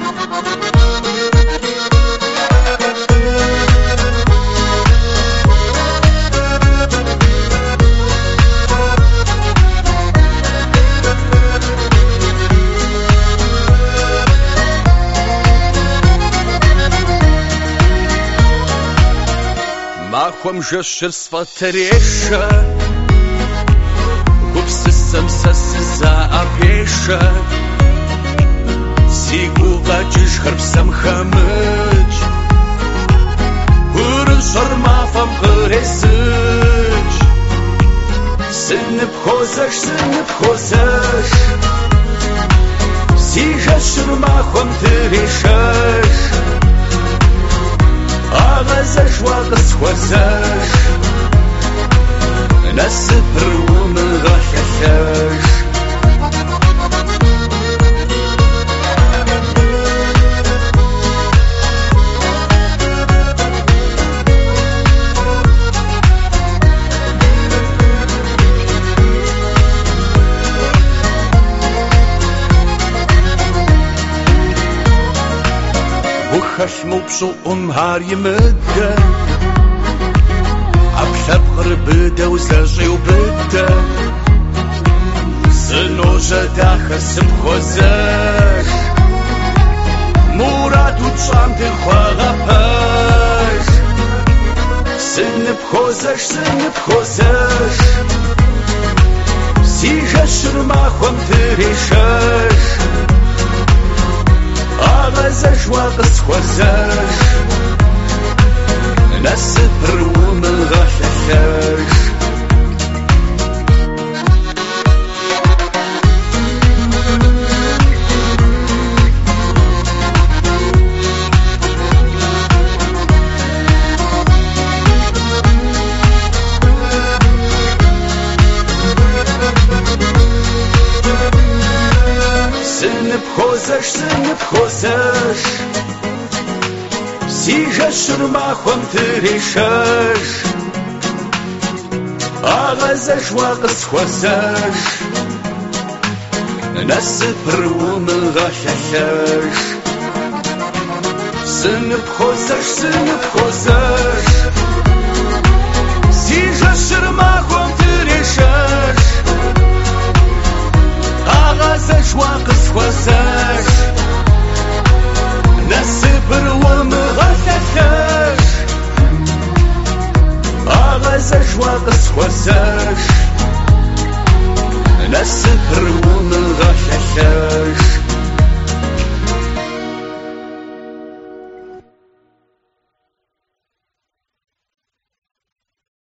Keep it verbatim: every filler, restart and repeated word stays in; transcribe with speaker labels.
Speaker 1: Махуэм жэщыр сфӏэтэрешэ, гупсысэм сэ сызаӏэпешэ, си гу къэкӏыжхэр псэм хэмыкӏ, гурыщӏэр мафӏэм къресыкӏ. Сыныпхуозэш, сыныпхуозэш, си жэщыр махуэм трешэш, агъэзэш уэ къысхуэзэш, насыпыр умыгъэлъэлъэж. Ухэлъмэ пщӏыӏум ар имыдэ, ӏэпкълъэпкъыр быдэу зэщӏеубыдэ, сыножьэ дахэ сыпхуозэш, мурад утщӏам дыхуагъэпэж. Сыныпхуозэш, сыныпхуозэш, си жэщыр махуэм трешэш, агъэзэш уэ къысхуэзэш, насыпыр умыгъэлъэлъэж. Сыныпхуозэш, сыныпхуозэш, си жэщыр махуэм трешэш, агъэзэш уэ къысхуэзэш, насыпыр умыгъэлъэлъэж. Сыныпхуозэш, сыныпхуозэш, си жэщыр махуэм трешэш, агъэзэш уэ къысхуэзэш, насыпыр умыгъэлъэлъэж. Агъэзэш уэ къысхуэзэш,